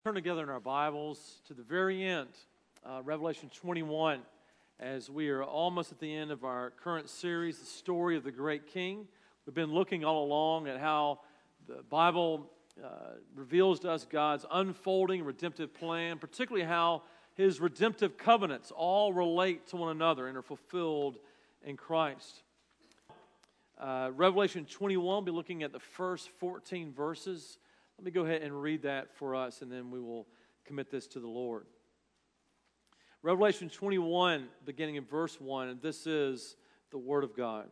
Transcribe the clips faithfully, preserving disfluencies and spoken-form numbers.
Turn together in our Bibles to the very end, uh, Revelation twenty-one, as we are almost at the end of our current series, The Story of the Great King. We've been looking all along at how the Bible uh, reveals to us God's unfolding redemptive plan, particularly how His redemptive covenants all relate to one another and are fulfilled in Christ. Uh, Revelation twenty-one, we'll be looking at the first fourteen verses. Let me go ahead and read that for us, and then we will commit this to the Lord. Revelation twenty-one, beginning in verse one, and this is the Word of God.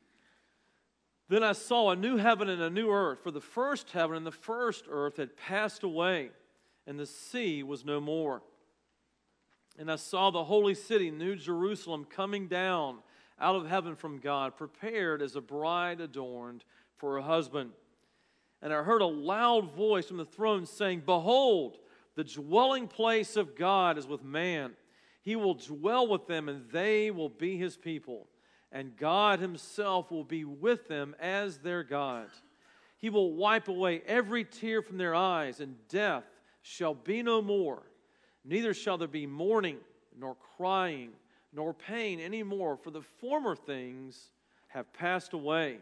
Then I saw a new heaven and a new earth, for the first heaven and the first earth had passed away, and the sea was no more. And I saw the holy city, New Jerusalem, coming down out of heaven from God, prepared as a bride adorned for her husband. And I heard a loud voice from the throne saying, "Behold, the dwelling place of God is with man. He will dwell with them, and they will be His people. And God Himself will be with them as their God. He will wipe away every tear from their eyes, and death shall be no more. Neither shall there be mourning, nor crying, nor pain any more, for the former things have passed away."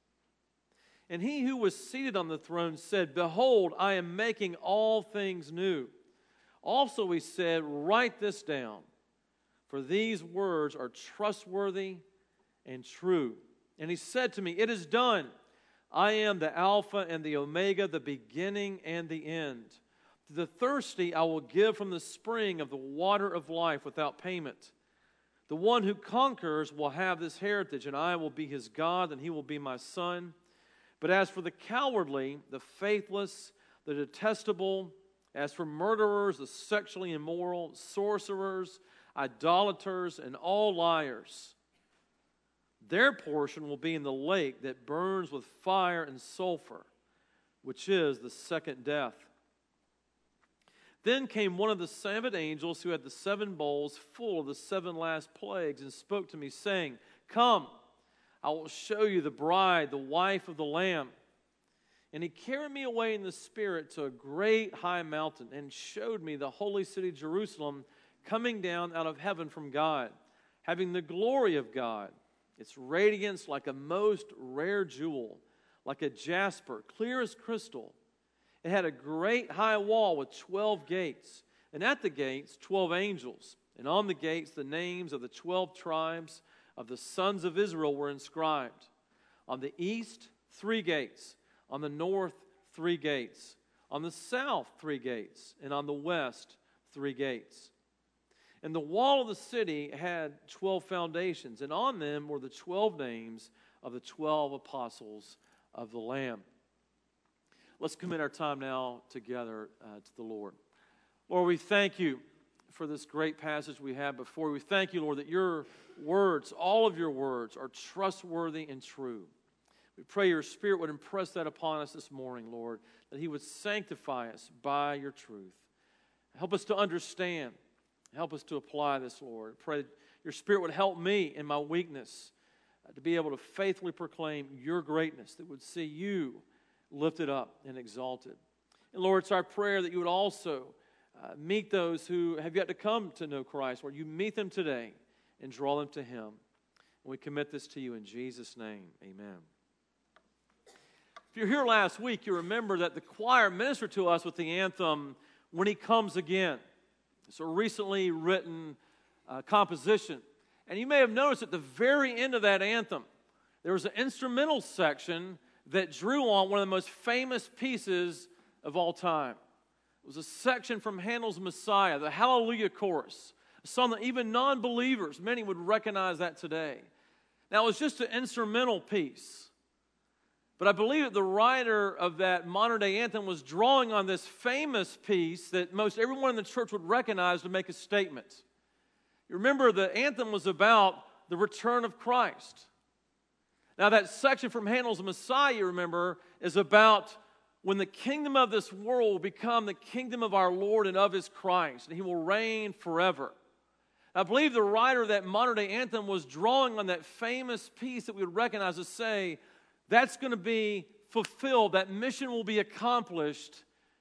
And he who was seated on the throne said, "Behold, I am making all things new." Also he said, "Write this down, for these words are trustworthy and true." And he said to me, "It is done. I am the Alpha and the Omega, the beginning and the end. To the thirsty I will give from the spring of the water of life without payment. The one who conquers will have this heritage, and I will be his God, and he will be my son. But as for the cowardly, the faithless, the detestable, as for murderers, the sexually immoral, sorcerers, idolaters, and all liars, their portion will be in the lake that burns with fire and sulfur, which is the second death." Then came one of the seven angels who had the seven bowls full of the seven last plagues and spoke to me, saying, "Come, I will show you the bride, the wife of the Lamb." And he carried me away in the Spirit to a great high mountain and showed me the holy city Jerusalem coming down out of heaven from God, having the glory of God, its radiance like a most rare jewel, like a jasper, clear as crystal. It had a great high wall with twelve gates, and at the gates twelve angels, and on the gates the names of the twelve tribes of the sons of Israel were inscribed. On the east, three gates. On the north, three gates. On the south, three gates. And on the west, three gates. And the wall of the city had twelve foundations, and on them were the twelve names of the twelve apostles of the Lamb. Let's commit our time now together uh, to the Lord. Lord, we thank you for this great passage we have before you. We thank you, Lord, that your words, all of your words, are trustworthy and true. We pray your Spirit would impress that upon us this morning, Lord, that He would sanctify us by your truth. Help us to understand. Help us to apply this, Lord. Pray that your Spirit would help me in my weakness uh, to be able to faithfully proclaim your greatness, that would see you lifted up and exalted. And Lord, it's our prayer that you would also uh, meet those who have yet to come to know Christ. Lord, you meet them today and draw them to Him. And we commit this to you in Jesus' name. Amen. If you're here last week, you remember that the choir ministered to us with the anthem, "When He Comes Again." It's a recently written uh, composition. And you may have noticed at the very end of that anthem, there was an instrumental section that drew on one of the most famous pieces of all time. It was a section from Handel's Messiah, the Hallelujah Chorus, a song that even non-believers, many would recognize that today. Now, it was just an instrumental piece, but I believe that the writer of that modern-day anthem was drawing on this famous piece that most everyone in the church would recognize to make a statement. You remember, the anthem was about the return of Christ. Now, that section from Handel's Messiah, you remember, is about when the kingdom of this world will become the kingdom of our Lord and of His Christ, and He will reign forever. I believe the writer of that modern-day anthem was drawing on that famous piece that we would recognize to say, that's going to be fulfilled, that mission will be accomplished at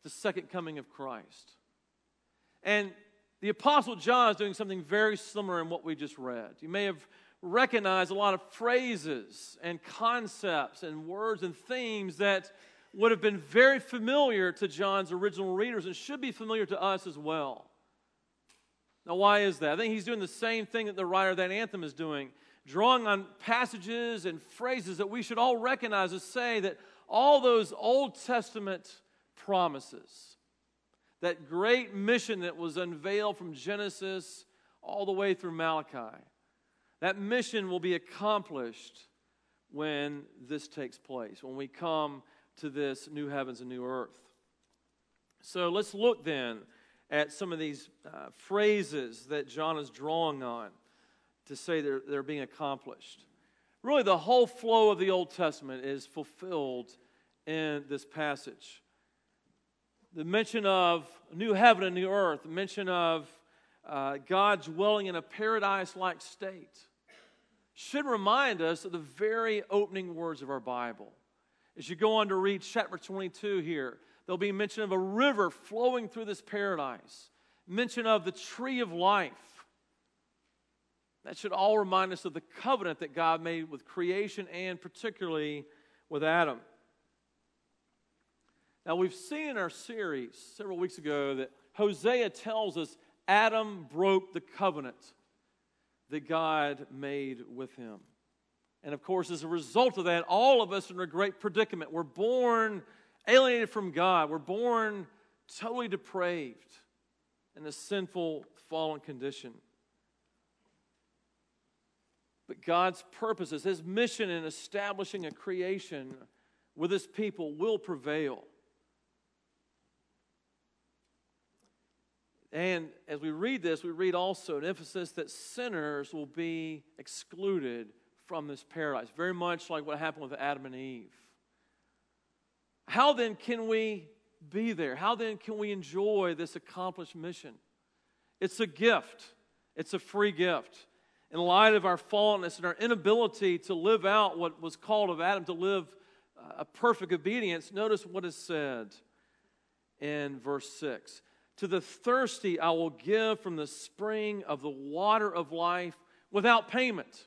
at the second coming of Christ. And the Apostle John is doing something very similar in what we just read. You may have recognized a lot of phrases and concepts and words and themes that would have been very familiar to John's original readers and should be familiar to us as well. Now, why is that? I think he's doing the same thing that the writer of that anthem is doing, drawing on passages and phrases that we should all recognize to say that all those Old Testament promises, that great mission that was unveiled from Genesis all the way through Malachi, that mission will be accomplished when this takes place, when we come to this new heavens and new earth. So let's look then at some of these uh, phrases that John is drawing on to say they're, they're being accomplished. Really, the whole flow of the Old Testament is fulfilled in this passage. The mention of new heaven and new earth, the mention of uh, God dwelling in a paradise-like state, should remind us of the very opening words of our Bible. As you go on to read chapter twenty-two here, there'll be mention of a river flowing through this paradise, mention of the tree of life. That should all remind us of the covenant that God made with creation and particularly with Adam. Now, we've seen in our series several weeks ago that Hosea tells us Adam broke the covenant that God made with him. And of course, as a result of that, all of us are in a great predicament. We're born alienated from God. We're born totally depraved in a sinful, fallen condition. But God's purposes, His mission in establishing a creation with His people will prevail. And as we read this, we read also an emphasis that sinners will be excluded from this paradise, very much like what happened with Adam and Eve. How then can we be there? How then can we enjoy this accomplished mission? It's a gift. It's a free gift. In light of our fallenness and our inability to live out what was called of Adam to live a perfect obedience, notice what is said in verse six. To the thirsty I will give from the spring of the water of life without payment.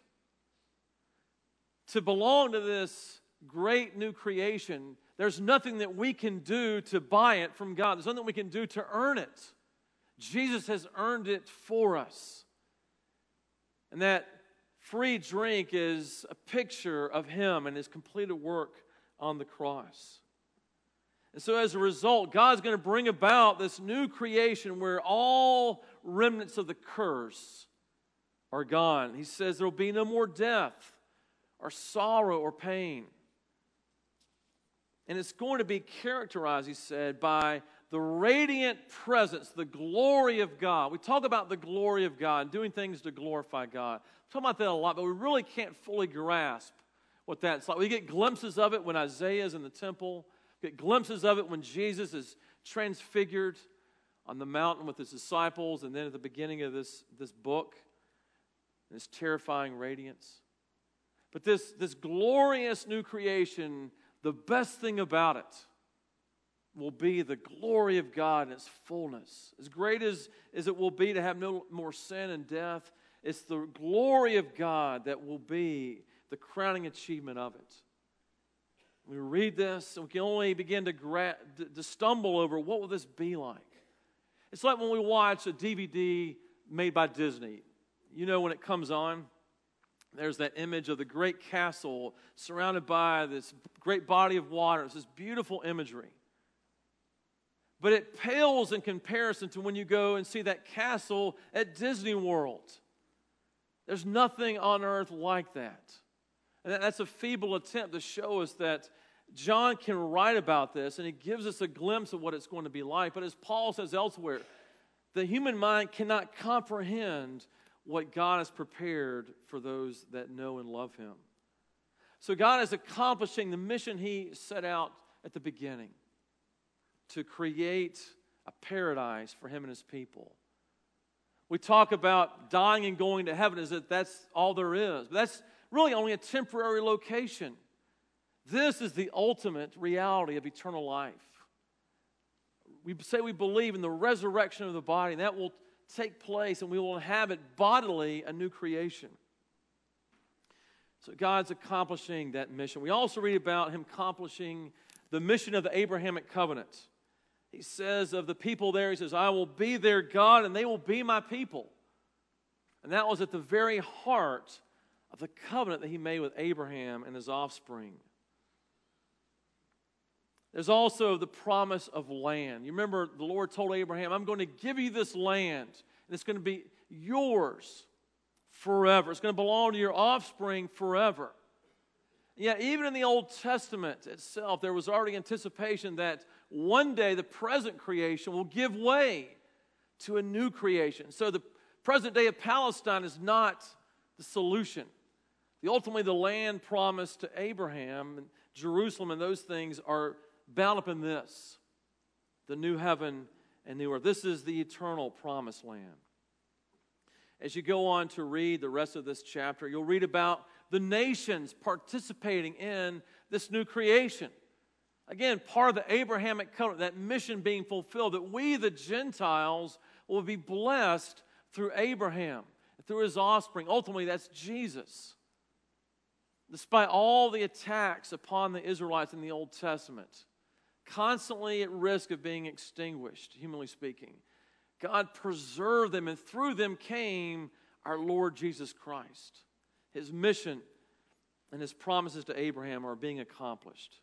To belong to this great new creation, there's nothing that we can do to buy it from God. There's nothing we can do to earn it. Jesus has earned it for us. And that free drink is a picture of Him and His completed work on the cross. And so as a result, God's going to bring about this new creation where all remnants of the curse are gone. He says there will be no more death or sorrow or pain. And it's going to be characterized, he said, by the radiant presence, the glory of God. We talk about the glory of God, doing things to glorify God. We talk about that a lot, but we really can't fully grasp what that's like. We get glimpses of it when Isaiah is in the temple. We get glimpses of it when Jesus is transfigured on the mountain with His disciples, and then at the beginning of this, this book, this terrifying radiance. But this, this glorious new creation, the best thing about it will be the glory of God in its fullness. As great as, as it will be to have no more sin and death, it's the glory of God that will be the crowning achievement of it. We read this and we can only begin to, gra- to stumble over what will this be like. It's like when we watch a D V D made by Disney. You know, when it comes on, there's that image of the great castle surrounded by this great body of water. It's this beautiful imagery. But it pales in comparison to when you go and see that castle at Disney World. There's nothing on earth like that. And that's a feeble attempt to show us that John can write about this, and he gives us a glimpse of what it's going to be like. But as Paul says elsewhere, the human mind cannot comprehend what God has prepared for those that know and love Him. So God is accomplishing the mission He set out at the beginning, to create a paradise for Him and His people. We talk about dying and going to heaven as if that's all there is. But that's really only a temporary location. This is the ultimate reality of eternal life. we say we believe in the resurrection of the body, and that will take place, and we will inhabit bodily a new creation. So God's accomplishing that mission. We also read about him accomplishing the mission of the Abrahamic covenant. He says of the people there, he says, I will be their God, and they will be my people. And that was at the very heart of the covenant that he made with Abraham and his offspring. There's also the promise of land. You remember the Lord told Abraham, I'm going to give you this land, and it's going to be yours forever. It's going to belong to your offspring forever. Yet even in the Old Testament itself, there was already anticipation that one day the present creation will give way to a new creation. So the present day of Palestine is not the solution. The, ultimately, the land promised to Abraham, and Jerusalem, and those things are bound up in this, the new heaven and new earth. This is the eternal promised land. As you go on to read the rest of this chapter, you'll read about the nations participating in this new creation. Again, part of the Abrahamic covenant, that mission being fulfilled, that we, the Gentiles, will be blessed through Abraham, through his offspring. Ultimately, that's Jesus. Despite all the attacks upon the Israelites in the Old Testament, constantly at risk of being extinguished, humanly speaking, God preserved them, and through them came our Lord Jesus Christ. His mission and his promises to Abraham are being accomplished.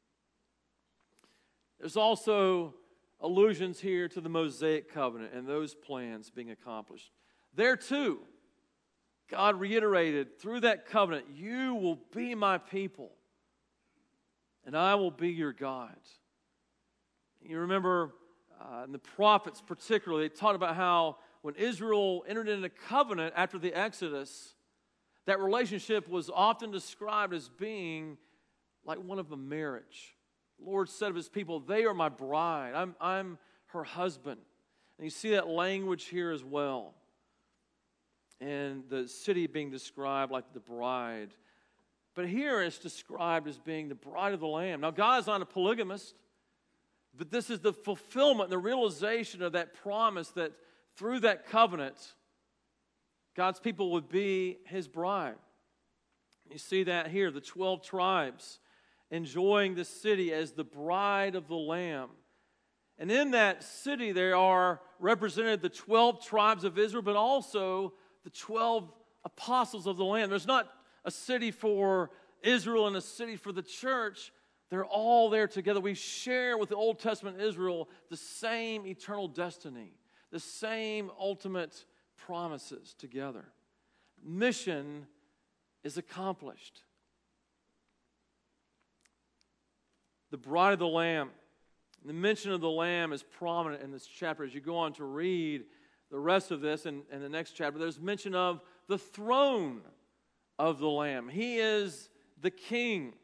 There's also allusions here to the Mosaic covenant and those plans being accomplished. There too, God reiterated through that covenant, you will be my people, and I will be your God. You remember uh, in the prophets particularly, they talked about how when Israel entered into covenant after the Exodus, that relationship was often described as being like one of a marriage. The Lord said of his people, they are my bride. I'm, I'm her husband. And you see that language here as well. And the city being described like the bride. But here it's described as being the bride of the Lamb. Now, God is not a polygamist, but this is the fulfillment, the realization of that promise that through that covenant, God's people would be his bride. You see that here, the twelve tribes enjoying the city as the bride of the Lamb. And in that city there are represented the twelve tribes of Israel, but also the twelve apostles of the Lamb. There's not a city for Israel and a city for the church. They're all there together. We share with the Old Testament Israel the same eternal destiny, the same ultimate promises together. Mission is accomplished. The bride of the Lamb, the mention of the Lamb is prominent in this chapter. As you go on to read the rest of this and in, in the next chapter, there's mention of the throne of the Lamb. He is the King.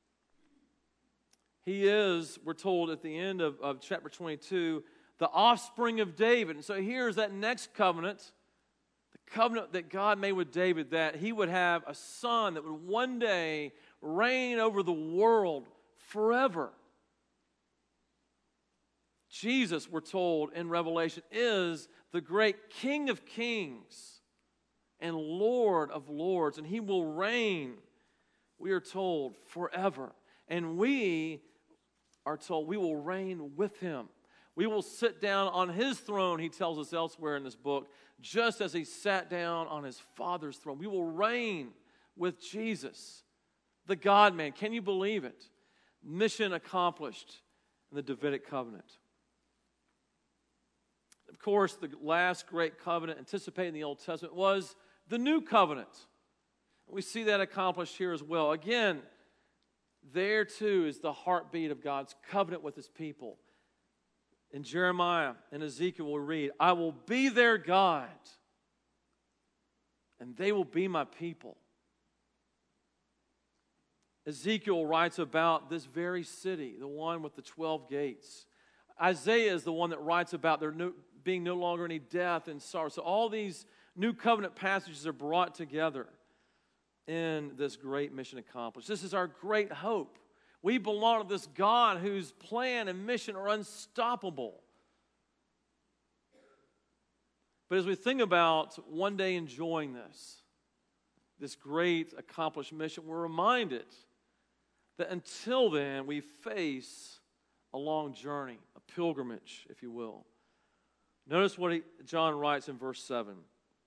He is, we're told at the end of, of chapter twenty-two, the offspring of David. And so here's that next covenant, the covenant that God made with David, that he would have a son that would one day reign over the world forever. Jesus, we're told in Revelation, is the great King of kings and Lord of lords, and he will reign, we are told, forever. And we are told we will reign with him. We will sit down on his throne, he tells us elsewhere in this book, just as he sat down on his Father's throne. We will reign with Jesus, the God-man. Can you believe it? Mission accomplished in the Davidic covenant. Of course, the last great covenant anticipated in the Old Testament was the new covenant. We see that accomplished here as well. Again, there too is the heartbeat of God's covenant with his people. In Jeremiah and Ezekiel we read, I will be their God, and they will be my people. Ezekiel writes about this very city, the one with the twelve gates. Isaiah is the one that writes about there no, being no longer any death and sorrow. So all these new covenant passages are brought together in this great mission accomplished. This is our great hope. We belong to this God whose plan and mission are unstoppable. But as we think about one day enjoying this, this great accomplished mission, we're reminded that until then we face a long journey, a pilgrimage, if you will. Notice what he, John writes in verse seven.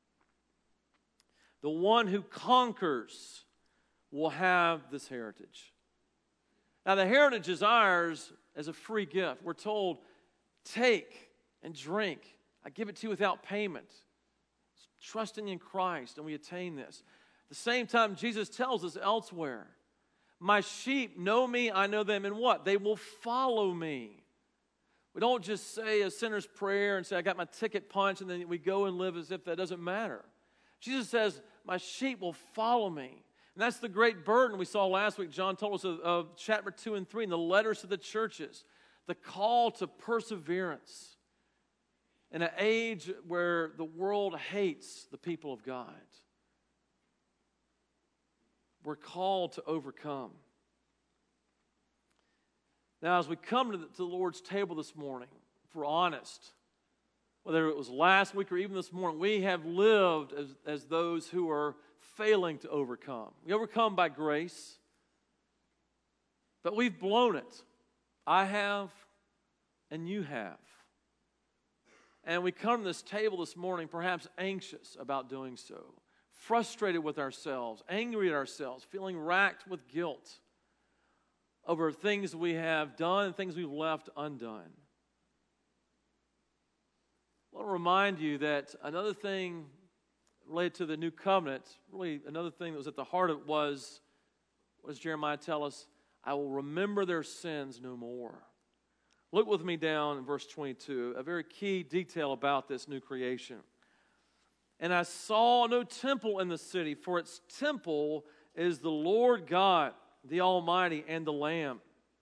The one who conquers will have this heritage. Now the heritage is ours as a free gift. We're told, take and drink. I give it to you without payment. Trusting in Christ, and we attain this. At the same time, Jesus tells us elsewhere, my sheep know me, I know them, and what? They will follow me. We don't just say a sinner's prayer and say, I got my ticket punched, and then we go and live as if that doesn't matter. Jesus says, my sheep will follow me. And that's the great burden we saw last week. John told us of, of chapter two and three in the letters to the churches. The call to perseverance in an age where the world hates the people of God. We're called to overcome. Now, as we come to the, to the Lord's table this morning, if we're honest, whether it was last week or even this morning, we have lived as, as those who are failing to overcome. We overcome by grace, but we've blown it. I have, and you have. And we come to this table this morning perhaps anxious about doing so, frustrated with ourselves, angry at ourselves, feeling racked with guilt over things we have done and things we've left undone. I want to remind you that another thing related to the new covenant, really another thing that was at the heart of it was, what does Jeremiah tell us? I will remember their sins no more. Look with me down in verse twenty-two, a very key detail about this new creation. And I saw no temple in the city, for its temple is the Lord God, the Almighty, and the Lamb.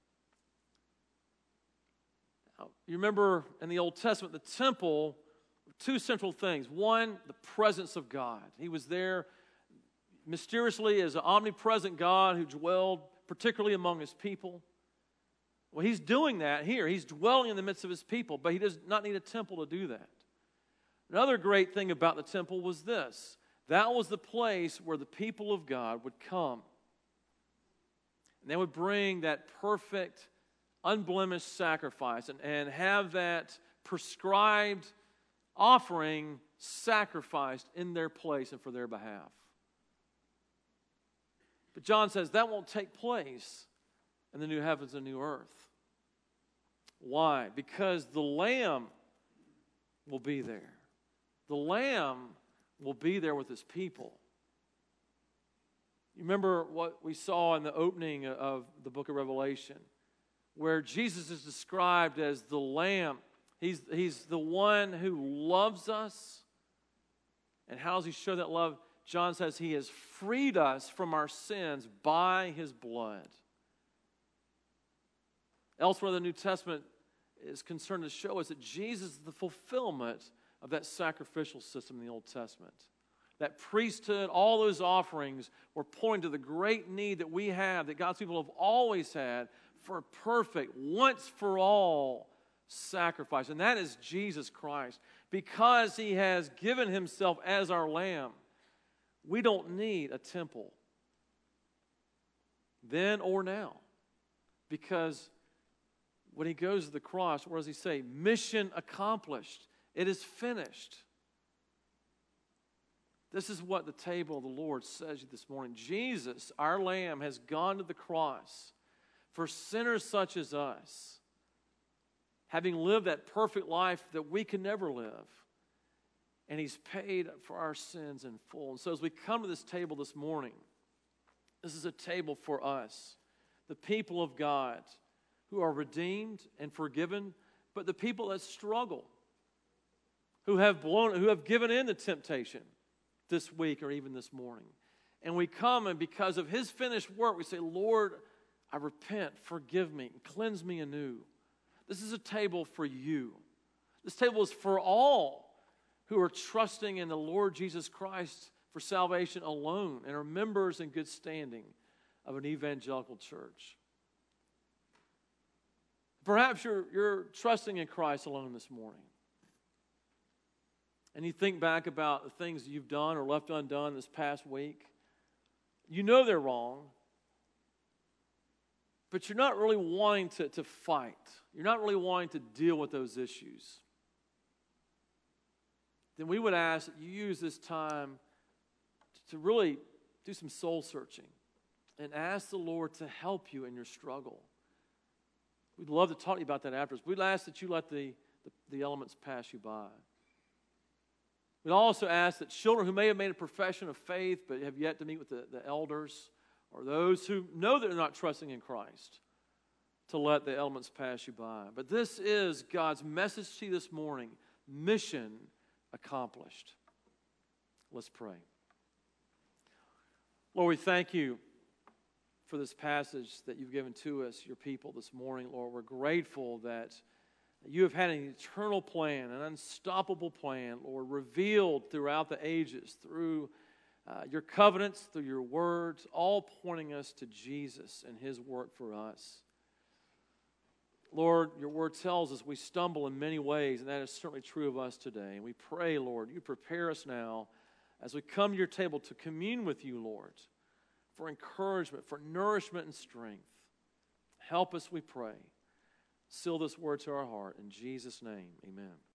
Now, you remember in the Old Testament, the temple, two central things. One, the presence of God. He was there mysteriously as an omnipresent God who dwelled particularly among his people. Well, he's doing that here. He's dwelling in the midst of his people, but he does not need a temple to do that. Another great thing about the temple was this. That was the place where the people of God would come. And they would bring that perfect, unblemished sacrifice and, and have that prescribed offering sacrificed in their place and for their behalf. But John says that won't take place in the new heavens and new earth. Why? Because the Lamb will be there. The Lamb will be there with his people. You remember what we saw in the opening of the book of Revelation, where Jesus is described as the Lamb. He's, he's the one who loves us. And how does he show that love? John says he has freed us from our sins by his blood. Elsewhere, the New Testament is concerned to show us that Jesus is the fulfillment of that sacrificial system in the Old Testament. That priesthood, all those offerings were pointing to the great need that we have, that God's people have always had, for a perfect, once-for-all sacrifice. And that is Jesus Christ. Because he has given himself as our Lamb, we don't need a temple then or now. Because when he goes to the cross, what does he say? Mission accomplished. It is finished. This is what the table of the Lord says this morning. Jesus, our Lamb, has gone to the cross for sinners such as us, having lived that perfect life that we can never live. And he's paid for our sins in full. And so as we come to this table this morning, this is a table for us, the people of God, who are redeemed and forgiven, but the people that struggle, who have blown, who have given in to temptation this week or even this morning. And we come, and because of his finished work, we say, Lord, I repent, forgive me, and cleanse me anew. This is a table for you. This table is for all who are trusting in the Lord Jesus Christ for salvation alone and are members in good standing of an evangelical church. Perhaps you're, you're trusting in Christ alone this morning. and you think back about the things you've done or left undone this past week, you know they're wrong, but you're not really wanting to, to fight. You're not really wanting to deal with those issues. Then we would ask that you use this time to really do some soul searching and ask the Lord to help you in your struggle. We'd love to talk to you about that afterwards. We'd ask that you let the, the, the elements pass you by. We'd also ask that children who may have made a profession of faith but have yet to meet with the, the elders, or those who know they're not trusting in Christ, to let the elements pass you by. But this is God's message to you this morning. Mission accomplished. Let's pray. Lord, we thank you for this passage that you've given to us, your people, this morning. Lord, we're grateful that you have had an eternal plan, an unstoppable plan, Lord, revealed throughout the ages, through uh, your covenants, through your words, all pointing us to Jesus and his work for us. Lord, your word tells us we stumble in many ways, and that is certainly true of us today. And we pray, Lord, you prepare us now as we come to your table to commune with you, Lord, for encouragement, for nourishment and strength. Help us, we pray. Seal this word to our heart. In Jesus' name, amen.